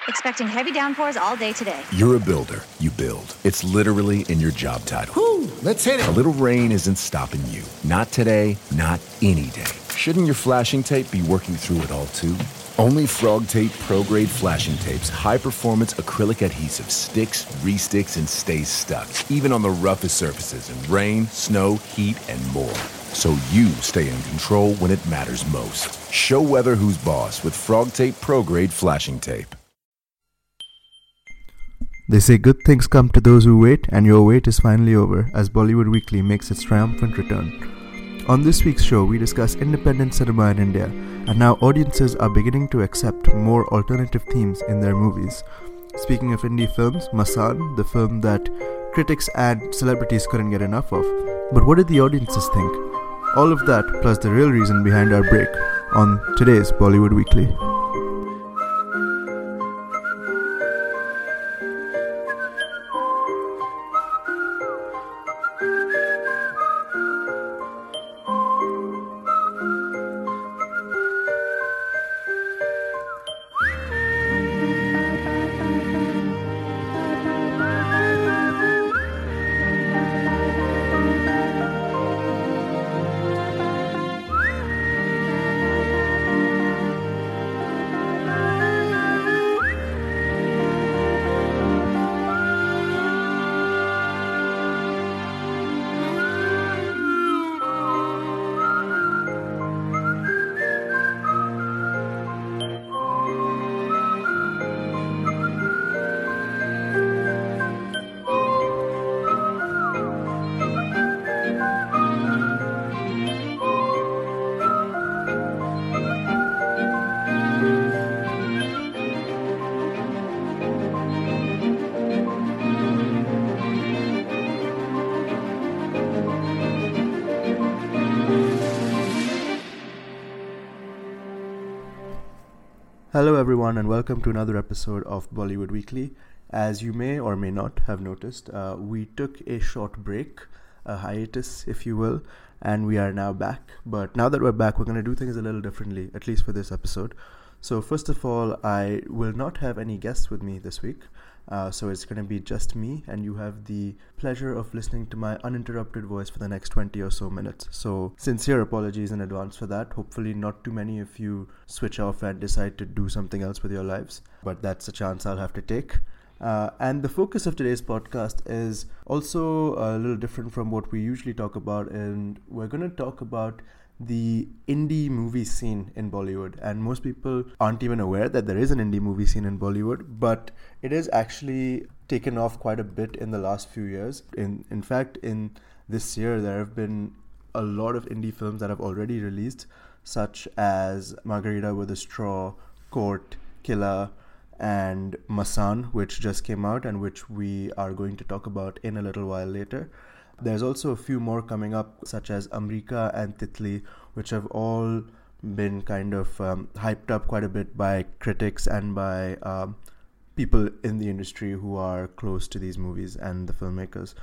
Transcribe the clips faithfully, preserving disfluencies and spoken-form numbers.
Expecting heavy downpours all day today. You're a builder. You build. It's literally in your job title. Whew, let's hit it. A little rain isn't stopping you. Not today, not any day. Shouldn't your flashing tape be working through it all too? Only Frog Tape Pro Grade Flashing Tape's high-performance acrylic adhesive sticks, re-sticks, and stays stuck, even on the roughest surfaces in rain, snow, heat, and more. So you stay in control when it matters most. Show weather who's boss with Frog Tape Pro Grade Flashing Tape. They say good things come to those who wait, and your wait is finally over as Bollywood Weekly makes its triumphant return. On this week's show, we discuss independent cinema in India and how audiences are beginning to accept more alternative themes in their movies. Speaking of indie films, Masaan, the film that critics and celebrities couldn't get enough of. But what did the audiences think? All of that, plus the real reason behind our break, on today's Bollywood Weekly. Hello everyone and welcome to another episode of Bollywood Weekly. As you may or may not have noticed, uh, we took a short break, a hiatus if you will, and we are now back. But now that we're back, we're going to do things a little differently, at least for this episode. So first of all, I will not have any guests with me this week. Uh, so it's going to be just me, and you have the pleasure of listening to my uninterrupted voice for the next twenty or so minutes. So sincere apologies in advance for that. Hopefully not too many of you switch off and decide to do something else with your lives, but that's a chance I'll have to take. Uh, and the focus of today's podcast is also a little different from what we usually talk about, and we're going to talk about the indie movie scene in Bollywood. And most people aren't even aware that there is an indie movie scene in Bollywood, but it is actually taken off quite a bit in the last few years. In in fact, in this year, there have been a lot of indie films that have already released, such as Margarita with a Straw, Court, Killa, and Masaan, which just came out and which we are going to talk about in a little while later. There's also a few more coming up, such as Amrika and Titli, which have all been kind of um, hyped up quite a bit by critics and by um, people in the industry who are close to these movies and the filmmakers.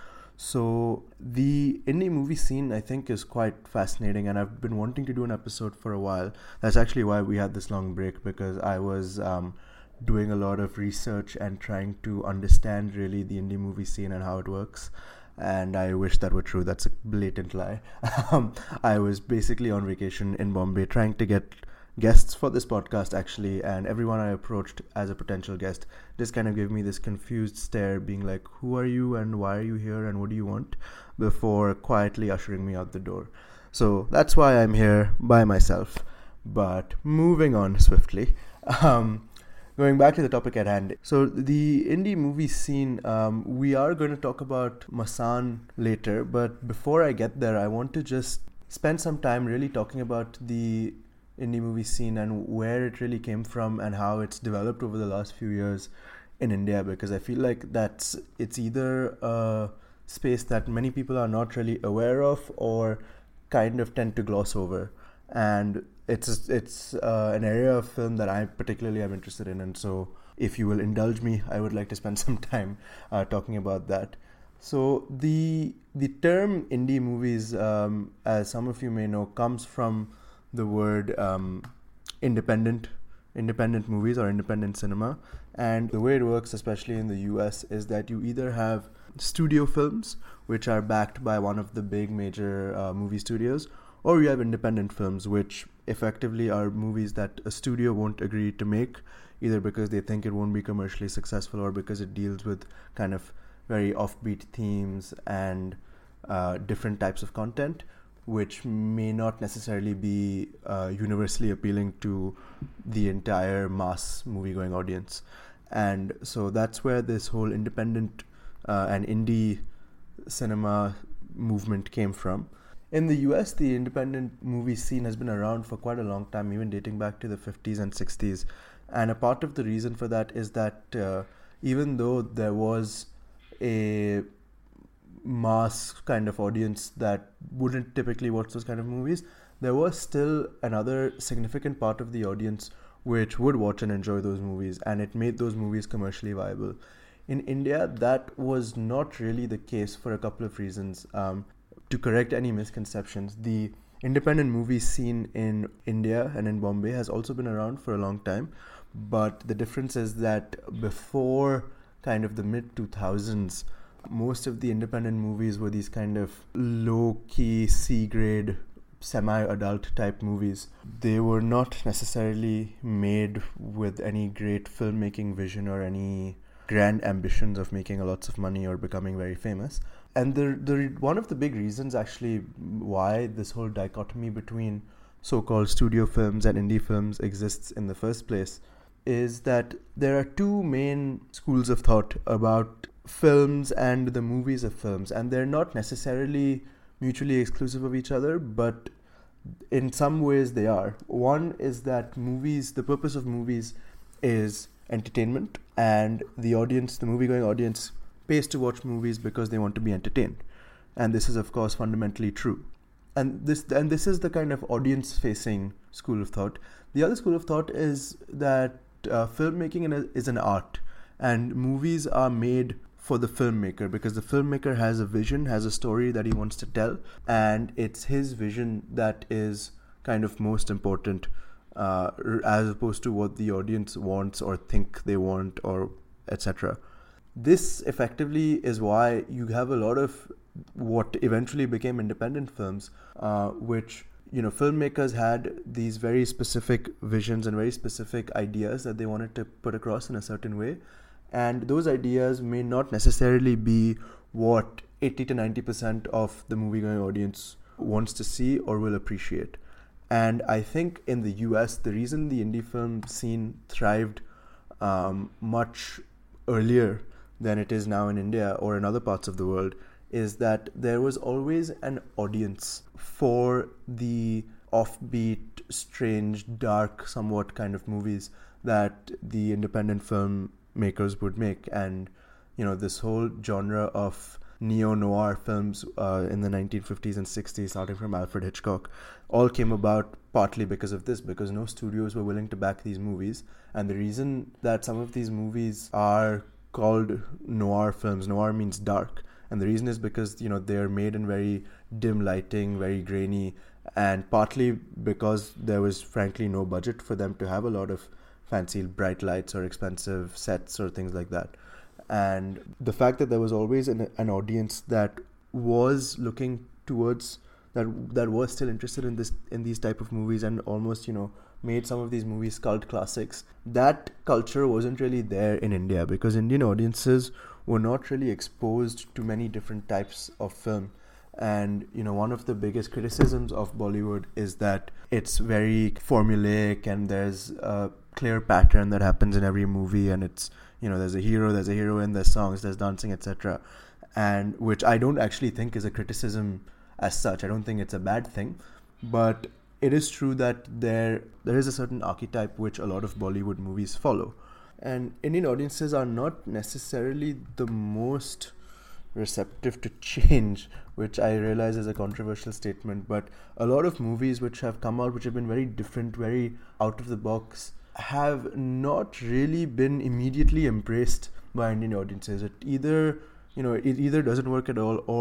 So the indie movie scene, I think, is quite fascinating, and I've been wanting to do an episode for a while. That's actually why we had this long break, because I was um, doing a lot of research and trying to understand really the indie movie scene and how it works. And I wish that were true. That's a blatant lie. um, I was basically on vacation in Bombay trying to get guests for this podcast, actually, and everyone I approached as a potential guest just kind of gave me this confused stare, being like, who are you and why are you here and what do you want, before quietly ushering me out the door. So that's why I'm here by myself. But moving on swiftly. Um, Going back to the topic at hand. So the indie movie scene, um, we are going to talk about Masaan later, but before I get there, I want to just spend some time really talking about the indie movie scene and where it really came from and how it's developed over the last few years in India, because I feel like that's it's either a space that many people are not really aware of or kind of tend to gloss over. And it's it's uh, an area of film that I particularly am interested in, and so if you will indulge me, I would like to spend some time uh, talking about that. So the the term indie movies, um, as some of you may know, comes from the word um, independent, independent movies or independent cinema. And the way it works, especially in the U S, is that you either have studio films, which are backed by one of the big major uh, movie studios, or you have independent films, which effectively are movies that a studio won't agree to make, either because they think it won't be commercially successful or because it deals with kind of very offbeat themes and uh, different types of content, which may not necessarily be uh, universally appealing to the entire mass movie-going audience. And so that's where this whole independent uh, and indie cinema movement came from. In the U S, the independent movie scene has been around for quite a long time, even dating back to the fifties and sixties. And a part of the reason for that is that uh, even though there was a mass kind of audience that wouldn't typically watch those kind of movies, there was still another significant part of the audience which would watch and enjoy those movies, and it made those movies commercially viable. In India, that was not really the case for a couple of reasons. Um, to correct any misconceptions, the independent movie scene in India and in Bombay has also been around for a long time, but the difference is that before kind of the mid two thousands, most of the independent movies were these kind of low-key, C-grade, semi-adult type movies. They were not necessarily made with any great filmmaking vision or any grand ambitions of making a lots of money or becoming very famous. And the the one of the big reasons actually why this whole dichotomy between so-called studio films and indie films exists in the first place is that there are two main schools of thought about films and the movies of films, and they're not necessarily mutually exclusive of each other, but in some ways they are. One is that movies, the purpose of movies is entertainment, and the audience, the movie-going audience, pays to watch movies because they want to be entertained. And this is, of course, fundamentally true. And this and this is the kind of audience-facing school of thought. The other school of thought is that uh, filmmaking is an art, and movies are made for the filmmaker because the filmmaker has a vision, has a story that he wants to tell, and it's his vision that is kind of most important uh, as opposed to what the audience wants or think they want, or et cetera. This effectively is why you have a lot of what eventually became independent films, uh, which, you know, filmmakers had these very specific visions and very specific ideas that they wanted to put across in a certain way. And those ideas may not necessarily be what eighty to ninety percent of the movie-going audience wants to see or will appreciate. And I think in the U S, the reason the indie film scene thrived um, much earlier than it is now in India or in other parts of the world is that there was always an audience for the offbeat, strange, dark, somewhat kind of movies that the independent film makers would make. And, you know, this whole genre of neo-noir films uh, in the nineteen fifties and sixties, starting from Alfred Hitchcock, all came about partly because of this, because no studios were willing to back these movies. And the reason that some of these movies are called noir films, noir means dark, and the reason is because, you know, they're made in very dim lighting, very grainy, and partly because there was frankly no budget for them to have a lot of fancy bright lights or expensive sets or things like that. And the fact that there was always an, an audience that was looking towards that that was still interested in this in these type of movies and almost, you know, made some of these movies cult classics. That culture wasn't really there in India because Indian audiences were not really exposed to many different types of film. And, you know, one of the biggest criticisms of Bollywood is that it's very formulaic and there's a clear pattern that happens in every movie, and it's, you know, there's a hero, there's a heroine, there's songs, there's dancing, et cetera. And which I don't actually think is a criticism as such. I don't think it's a bad thing, but it is true that there there is a certain archetype which a lot of Bollywood movies follow. And Indian audiences are not necessarily the most receptive to change, which I realize is a controversial statement, but a lot of movies which have come out, which have been very different, very out of the box, have not really been immediately embraced by Indian audiences. It either, you know, it either doesn't work at all, or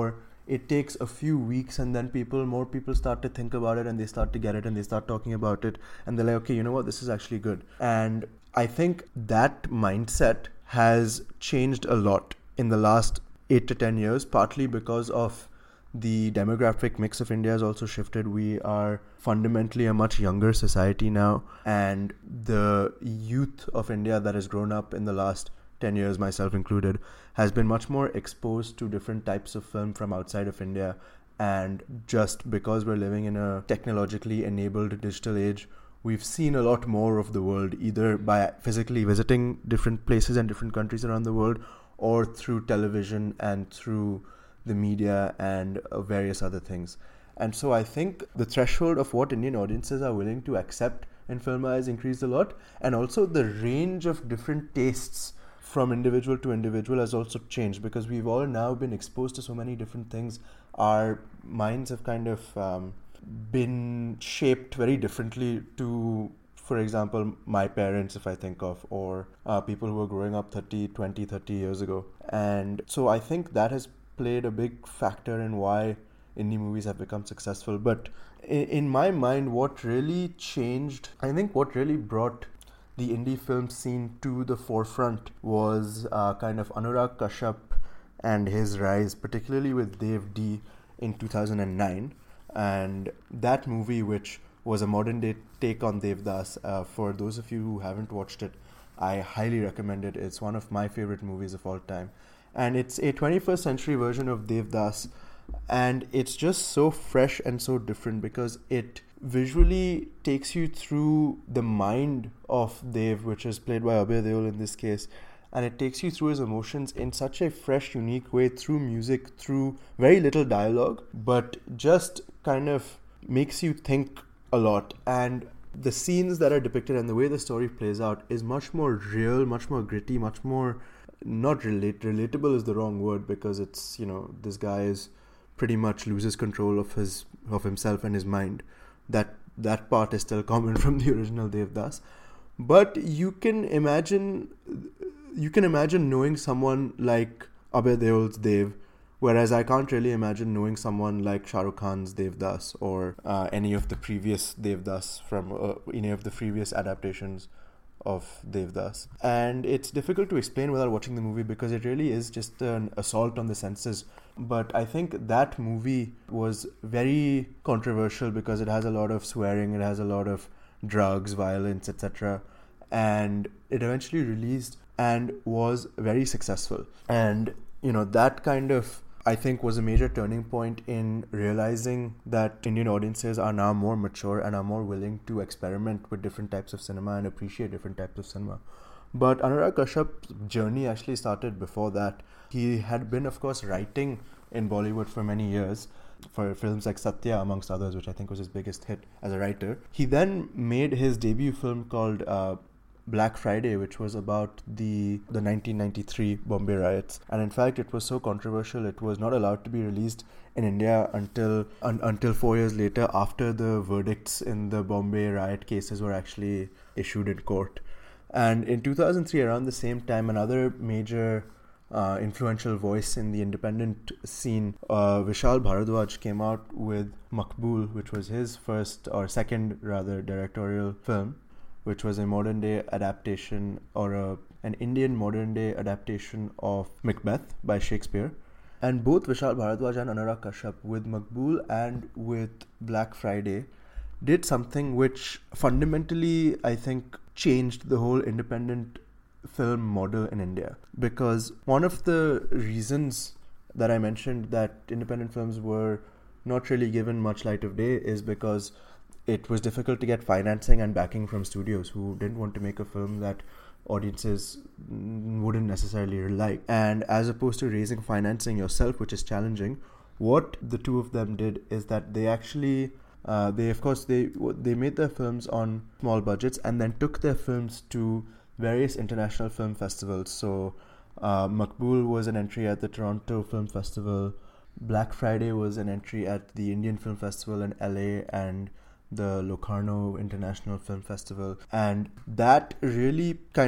it takes a few weeks and then people, more people start to think about it and they start to get it and they start talking about it and they're like, okay, you know what, this is actually good. And I think that mindset has changed a lot in the last eight to ten years, partly because of the demographic mix of India has also shifted. We are fundamentally a much younger society now, and the youth of India that has grown up in the last ten years, myself included, has been much more exposed to different types of film from outside of India. And just because we're living in a technologically enabled digital age, we've seen a lot more of the world, either by physically visiting different places and different countries around the world, or through television and through the media and uh, various other things. And so I think the threshold of what Indian audiences are willing to accept in film has increased a lot, and also the range of different tastes from individual to individual has also changed, because we've all now been exposed to so many different things. Our minds have kind of um, been shaped very differently to, for example, my parents, if I think of, or uh, people who were growing up thirty, twenty, thirty years ago. And so I think that has played a big factor in why indie movies have become successful. But in, in my mind, what really changed, I think what really brought the indie film scene to the forefront was uh, kind of Anurag Kashyap and his rise, particularly with Dev D in two thousand nine. And that movie, which was a modern day take on Devdas, uh, for those of you who haven't watched it, I highly recommend it. It's one of my favorite movies of all time. And it's a twenty-first century version of Devdas. And it's just so fresh and so different because it visually takes you through the mind of Dev, which is played by Abhay Deol in this case, and it takes you through his emotions in such a fresh, unique way, through music, through very little dialogue, but just kind of makes you think a lot. And the scenes that are depicted and the way the story plays out is much more real, much more gritty, much more not relate relatable is the wrong word, because it's, you know, this guy is pretty much loses control of his of himself and his mind. That that part is still common from the original Devdas. But you can imagine you can imagine knowing someone like Abhay Deol's Dev, whereas I can't really imagine knowing someone like Shah Rukh Khan's Devdas, or uh, any of the previous Devdas from uh, any of the previous adaptations of Devdas. And it's difficult to explain without watching the movie, because it really is just an assault on the senses. But I think that movie was very controversial because it has a lot of swearing, it has a lot of drugs, violence, et cetera. And it eventually released and was very successful. And, you know, that kind of, I think, was a major turning point in realizing that Indian audiences are now more mature and are more willing to experiment with different types of cinema and appreciate different types of cinema. But Anurag Kashyap's journey actually started before that. He had been, of course, writing in Bollywood for many years, for films like Satya, amongst others, which I think was his biggest hit as a writer. He then made his debut film called uh, Black Friday, which was about the the nineteen ninety-three Bombay riots. And in fact, it was so controversial, it was not allowed to be released in India until un, until four years later, after the verdicts in the Bombay riot cases were actually issued in court. And in two thousand three, around the same time, another major uh, influential voice in the independent scene, uh, Vishal Bharadwaj, came out with Maqbool, which was his first or second rather directorial film, which was a modern day adaptation, or a, an Indian modern day adaptation of Macbeth by Shakespeare. And both Vishal Bharadwaj and Anurag Kashyap, with Maqbool and with Black Friday, did something which fundamentally, I think, changed the whole independent film model in India. Because one of the reasons that I mentioned that independent films were not really given much light of day is because it was difficult to get financing and backing from studios who didn't want to make a film that audiences wouldn't necessarily like. And as opposed to raising financing yourself, which is challenging, what the two of them did is that they actually uh, they of course they they made their films on small budgets and then took their films to various international film festivals. So uh, Maqbool was an entry at the Toronto Film Festival, Black Friday was an entry at the Indian Film Festival in L A, and the Locarno International Film Festival. And that really kind of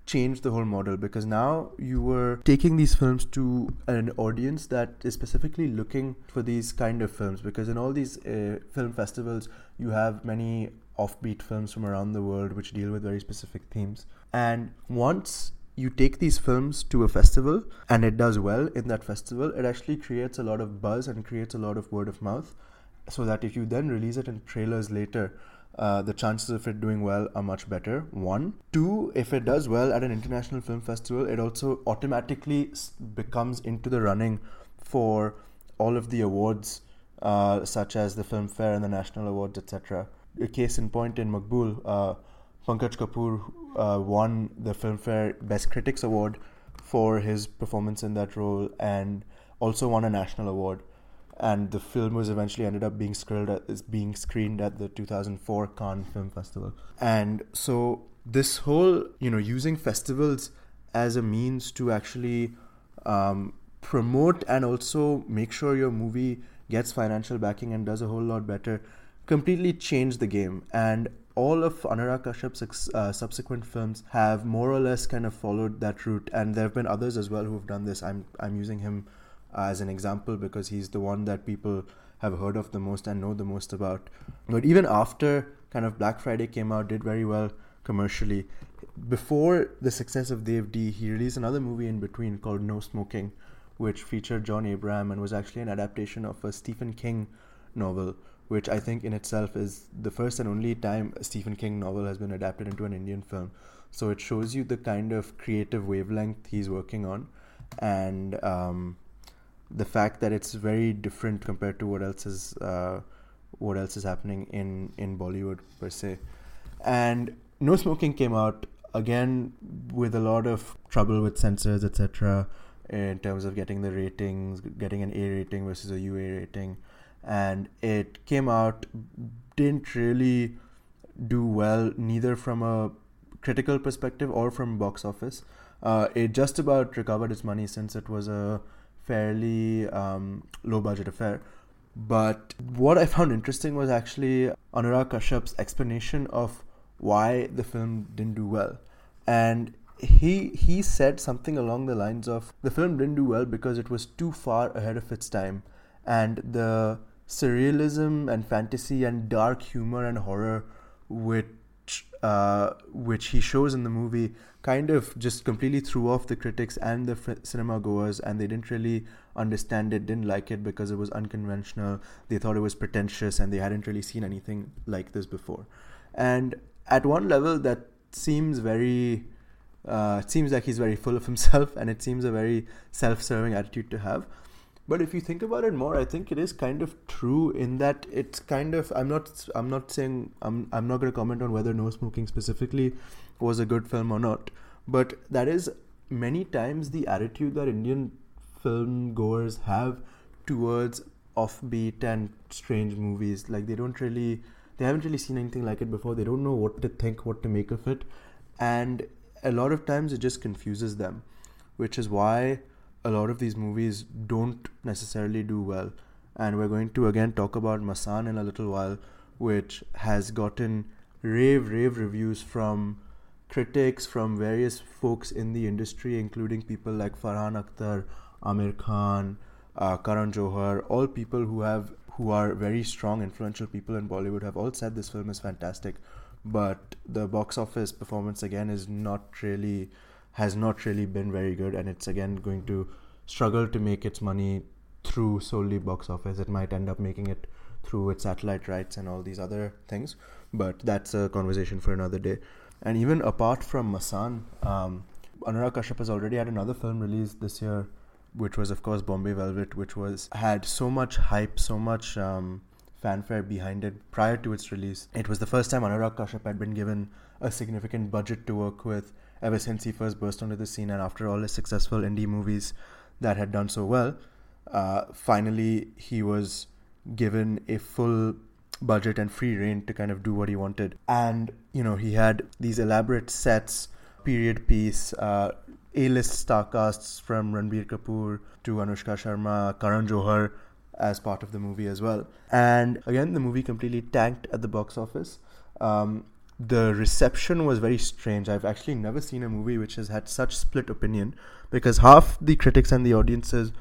changed the whole model, because now you were taking these films to an audience that is specifically looking for these kind of films, because in all these uh, film festivals you have many offbeat films from around the world which deal with very specific themes. And once you take these films to a festival and it does well in that festival, it actually creates a lot of buzz and creates a lot of word of mouth, so that if you then release it in trailers later, Uh, the chances of it doing well are much better. One. Two, if it does well at an international film festival, it also automatically becomes into the running for all of the awards, uh, such as the Filmfare and the National Awards, et cetera. A case in point, in Maqbool, uh, Pankaj Kapoor uh, won the Filmfare Best Critics Award for his performance in that role, and also won a national award. And the film was eventually ended up being screened at, is being screened at the two thousand four Cannes Film Festival. And so this whole, you know, using festivals as a means to actually um, promote and also make sure your movie gets financial backing and does a whole lot better, completely changed the game. And all of Anurag Kashyap's uh, subsequent films have more or less kind of followed that route. And there have been others as well who have done this. I'm I'm using him as an example because he's the one that people have heard of the most and know the most about. But even after kind of Black Friday came out, did very well commercially. Before the success of Dev D, he released another movie in between called No Smoking, which featured John Abraham and was actually an adaptation of a Stephen King novel, which I think in itself is the first and only time a Stephen King novel has been adapted into an Indian film. So it shows you the kind of creative wavelength he's working on, and um, the fact that it's very different compared to what else is uh, what else is happening in, in Bollywood per se. And No Smoking came out again with a lot of trouble with censors, et cetera, in terms of getting the ratings, getting an A rating versus a U A rating, and it came out, didn't really do well, neither from a critical perspective or from box office. Uh, it just about recovered its money since it was a fairly um, low budget affair. But what I found interesting was actually Anurag Kashyap's explanation of why the film didn't do well. And he he said something along the lines of, the film didn't do well because it was too far ahead of its time, and the surrealism and fantasy and dark humor and horror which uh, which he shows in the movie kind of just completely threw off the critics and the f- cinema goers, and they didn't really understand it, didn't like it because it was unconventional. They thought it was pretentious and they hadn't really seen anything like this before. And at one level that seems very uh, it seems like he's very full of himself, and it seems a very self-serving attitude to have. But if you think about it more, I think it is kind of true in that it's kind of, I'm not I'm not saying I'm I'm not going to comment on whether No Smoking specifically was a good film or not, but that is many times the attitude that Indian film goers have towards offbeat and strange movies. Like they don't really they haven't really seen anything like it before. They don't know what to think, what to make of it, and a lot of times it just confuses them, which is why a lot of these movies don't necessarily do well. And we're going to again talk about Masaan in a little while, which has gotten rave rave reviews from critics, from various folks in the industry, including people like Farhan Akhtar, Amir Khan, uh, Karan Johar. All people who have who are very strong, influential people in Bollywood have all said this film is fantastic, but the box office performance again is not really has not really been very good, and it's again going to struggle to make its money through solely box office. It might end up making it through its satellite rights and all these other things, but that's a conversation for another day. And even apart from Masaan, um, Anurag Kashyap has already had another film released this year, which was of course Bombay Velvet, which was had so much hype, so much um, fanfare behind it prior to its release. It was the first time Anurag Kashyap had been given a significant budget to work with ever since he first burst onto the scene, and after all his successful indie movies that had done so well, uh, finally he was given a full budget and free rein to kind of do what he wanted. And, you know, he had these elaborate sets, period piece, uh, A-list star casts from Ranbir Kapoor to Anushka Sharma, Karan Johar as part of the movie as well. And again, the movie completely tanked at the box office. Um, the reception was very strange. I've actually never seen a movie which has had such split opinion, because half the critics and the audiences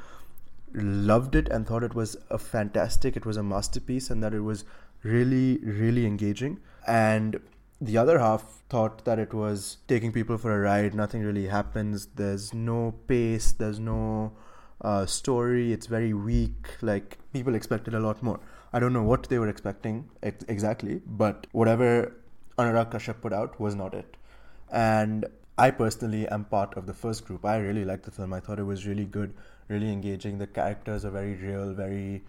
loved it and thought it was a fantastic, it was a masterpiece, and that it was really, really engaging. And the other half thought that it was taking people for a ride. Nothing really happens. There's no pace. There's no uh, story. It's very weak. Like, people expected a lot more. I don't know what they were expecting ex- exactly, but whatever Anurag Kashyap put out was not it. And I personally am part of the first group. I really liked the film. I thought it was really good, really engaging. The characters are very real, very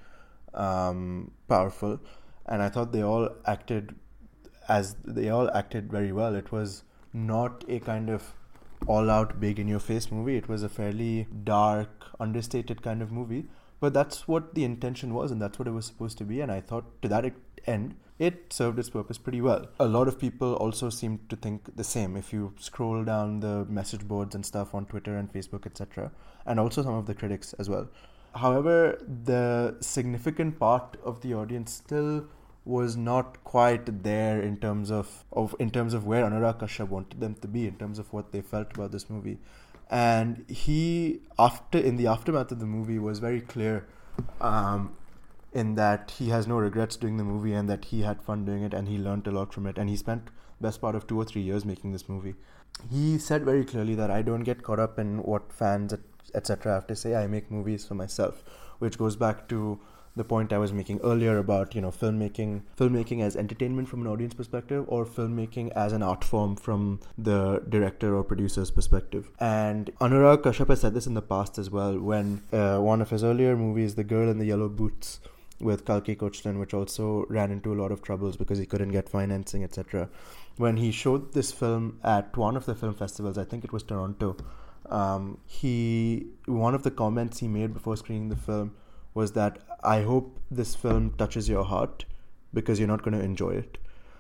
um, powerful. And I thought they all acted as they all acted very well. It was not a kind of all-out big-in-your-face movie. It was a fairly dark, understated kind of movie. But that's what the intention was, and that's what it was supposed to be. And I thought, to that end, it served its purpose pretty well. A lot of people also seemed to think the same. If you scroll down the message boards and stuff on Twitter and Facebook, et cetera, and also some of the critics as well. However, the significant part of the audience still was not quite there in terms of, of in terms of where Anurag Kashyap wanted them to be, in terms of what they felt about this movie. And he, after in the aftermath of the movie, was very clear um, in that he has no regrets doing the movie, and that he had fun doing it, and he learned a lot from it, and he spent best part of two or three years making this movie. He said very clearly that I don't get caught up in what fans, et cetera have to say. I make movies for myself, which goes back to the point I was making earlier about, you know, filmmaking filmmaking as entertainment from an audience perspective, or filmmaking as an art form from the director or producer's perspective. And Anurag Kashyap has said this in the past as well, when uh, one of his earlier movies, The Girl in the Yellow Boots, with Kalki Koechlin, which also ran into a lot of troubles because he couldn't get financing, et cetera. When he showed this film at one of the film festivals, I think it was Toronto, um, he one of the comments he made before screening the film was that, I hope this film touches your heart, because you're not going to enjoy it.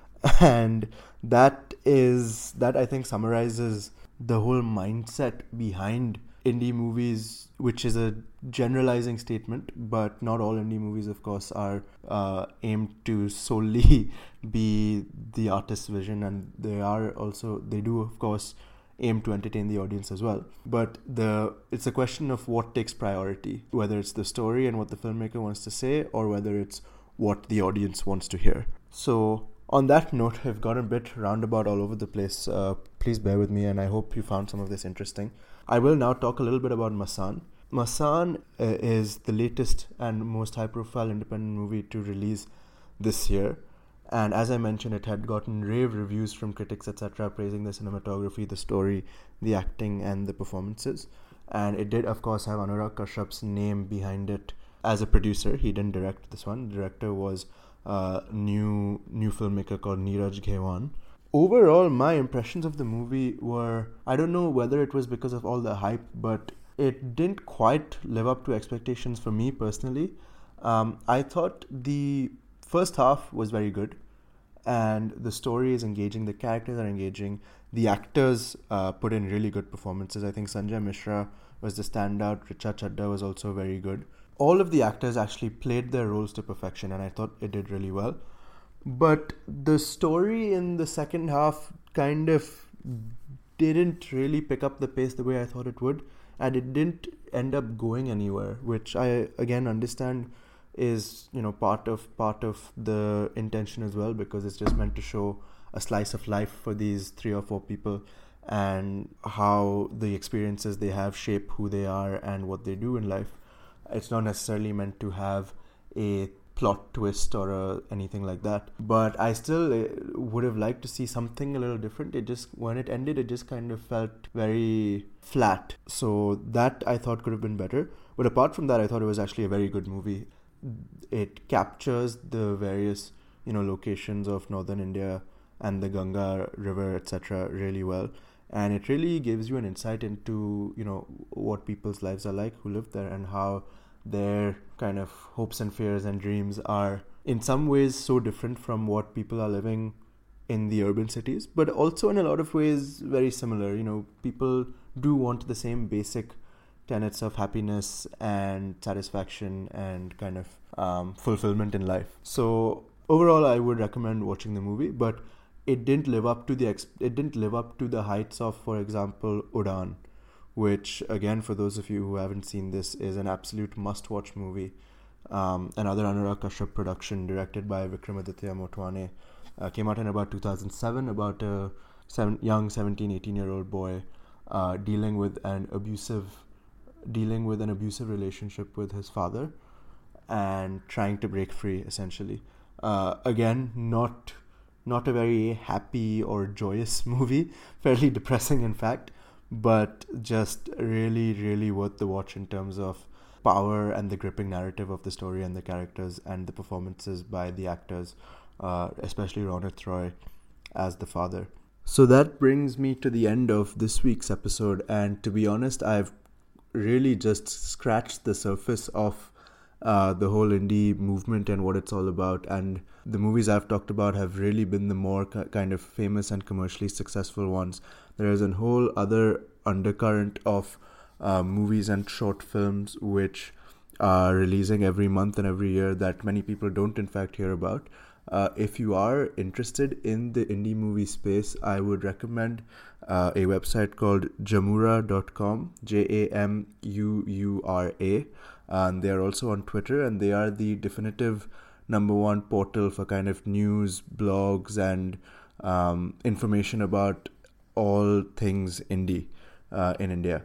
And that is, that I think summarizes the whole mindset behind indie movies, which is a generalizing statement, but not all indie movies, of course, are uh, aimed to solely be the artist's vision, and they are also, they do, of course, aim to entertain the audience as well. But the it's a question of what takes priority, whether it's the story and what the filmmaker wants to say, or whether it's what the audience wants to hear. So on that note, I've got a bit roundabout all over the place. Uh, please bear with me, and I hope you found some of this interesting. I will now talk a little bit about Masaan. Masaan uh, is the latest and most high-profile independent movie to release this year. And as I mentioned, it had gotten rave reviews from critics, et cetera, praising the cinematography, the story, the acting, and the performances. And it did, of course, have Anurag Kashyap's name behind it as a producer. He didn't direct this one. The director was a new new filmmaker called Neeraj Ghewaan. Overall, my impressions of the movie were, I don't know whether it was because of all the hype, but it didn't quite live up to expectations for me personally. Um, I thought the first half was very good, and the story is engaging, the characters are engaging, the actors uh, put in really good performances. I think Sanjay Mishra was the standout, Richa Chadda was also very good. All of the actors actually played their roles to perfection, and I thought it did really well. But the story in the second half kind of didn't really pick up the pace the way I thought it would, and it didn't end up going anywhere, which I again understand is, you know, part of part of the intention as well, because it's just meant to show a slice of life for these three or four people, and how the experiences they have shape who they are and what they do in life. It's not necessarily meant to have a plot twist or a, anything like that, but I still uh, would have liked to see something a little different. It just, when it ended, it just kind of felt very flat, so that I thought could have been better. But apart from that, I thought it was actually a very good movie. It captures the various, you know, locations of northern India and the Ganga River, et cetera really well, and it really gives you an insight into, you know, what people's lives are like who live there, and how their kind of hopes and fears and dreams are in some ways so different from what people are living in the urban cities, but also in a lot of ways very similar. You know, people do want the same basic tenets of happiness and satisfaction and kind of um, fulfillment in life. So overall, I would recommend watching the movie, but it didn't live up to the ex- it didn't live up to the heights of, for example, Udaan, which again, for those of you who haven't seen this, is an absolute must-watch movie. Um, another Anurag Kashyap production directed by Vikramaditya Motwane. Uh, came out in about two thousand seven, about a seven, young seventeen, eighteen-year-old boy uh, dealing with an abusive dealing with an abusive relationship with his father and trying to break free, essentially. Uh, again, not not a very happy or joyous movie, fairly depressing in fact, but just really, really worth the watch in terms of power and the gripping narrative of the story and the characters and the performances by the actors, uh, especially Ronit Roy as the father. So that brings me to the end of this week's episode, and to be honest, I've really just scratched the surface of uh, the whole indie movement and what it's all about, and the movies I've talked about have really been the more k- kind of famous and commercially successful ones. There is a whole other undercurrent of uh, movies and short films which are releasing every month and every year that many people don't in fact hear about. Uh, if you are interested in the indie movie space, I would recommend uh, a website called jamura dot com, J A M U U R A, and they are also on Twitter, and they are the definitive number one portal for kind of news, blogs, and um, information about all things indie uh, in India,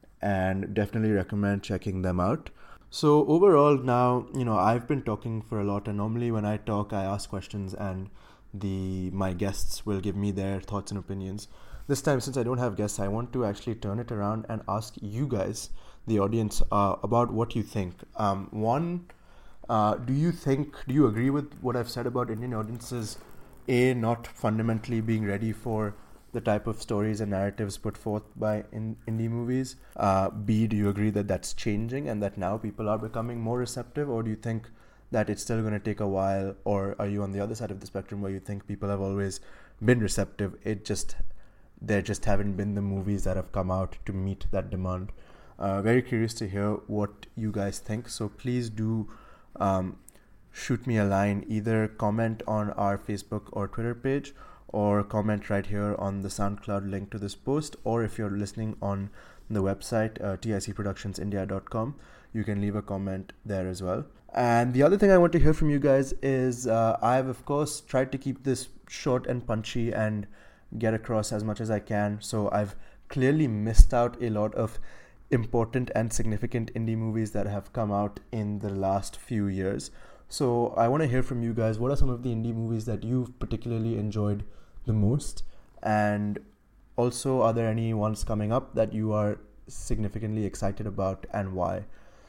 and definitely recommend checking them out. So overall now, you know, I've been talking for a lot, and normally when I talk, I ask questions and the my guests will give me their thoughts and opinions. This time, since I don't have guests, I want to actually turn it around and ask you guys, the audience, uh, about what you think. Um, one, uh, do you think, do you agree with what I've said about Indian audiences, A, not fundamentally being ready for the type of stories and narratives put forth by in, indie movies? Uh, B, do you agree that that's changing and that now people are becoming more receptive, or do you think that it's still going to take a while, or are you on the other side of the spectrum where you think people have always been receptive, it just there just haven't been the movies that have come out to meet that demand? Uh, very curious to hear what you guys think, so please do um, shoot me a line, either comment on our Facebook or Twitter page, or comment right here on the SoundCloud link to this post, or if you're listening on the website, uh, tic productions india dot com, you can leave a comment there as well. And the other thing I want to hear from you guys is, uh, I've of course tried to keep this short and punchy and get across as much as I can, so I've clearly missed out a lot of important and significant indie movies that have come out in the last few years. So I want to hear from you guys. What are some of the indie movies that you've particularly enjoyed the most? And also, are there any ones coming up that you are significantly excited about, and why?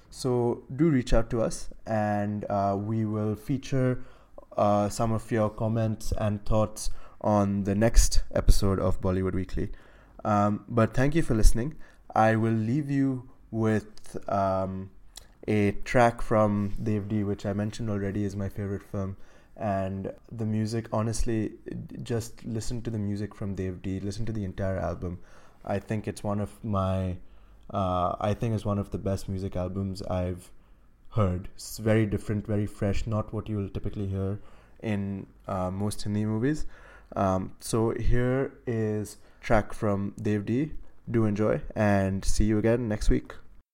So do reach out to us, and uh, we will feature uh, some of your comments and thoughts on the next episode of Bollywood Weekly. Um, but thank you for listening. I will leave you with um, a track from Dev D, which I mentioned already is my favorite film. And the music, honestly, just listen to the music from Dev D. Listen to the entire album. I think it's one of my, uh, I think it's one of the best music albums I've heard. It's very different, very fresh, not what you will typically hear in uh, most Hindi movies. Um, so here is a track from Dev D. Do enjoy, and see you again next week.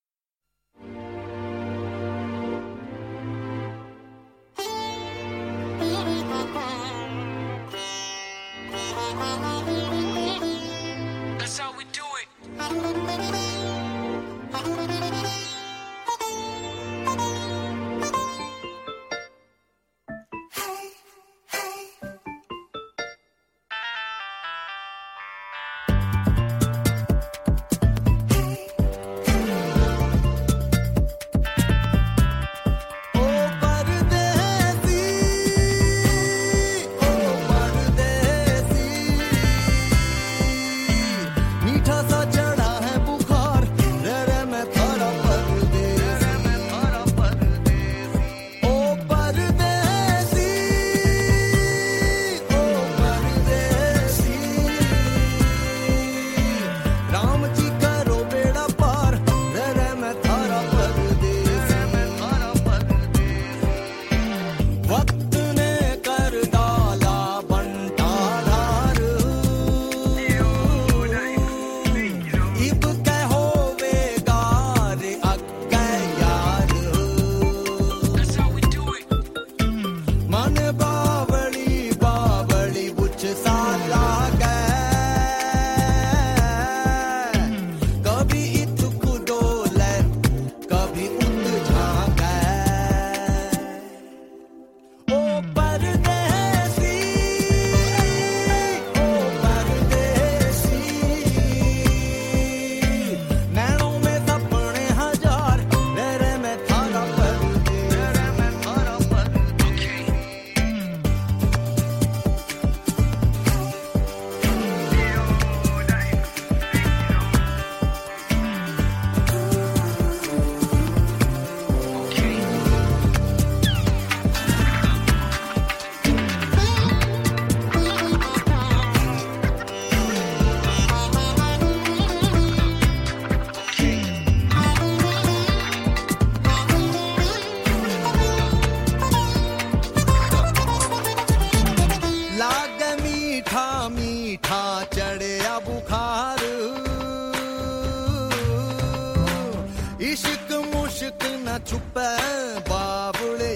That's how we do it. इश्क मुश्क न छुपै बाबुले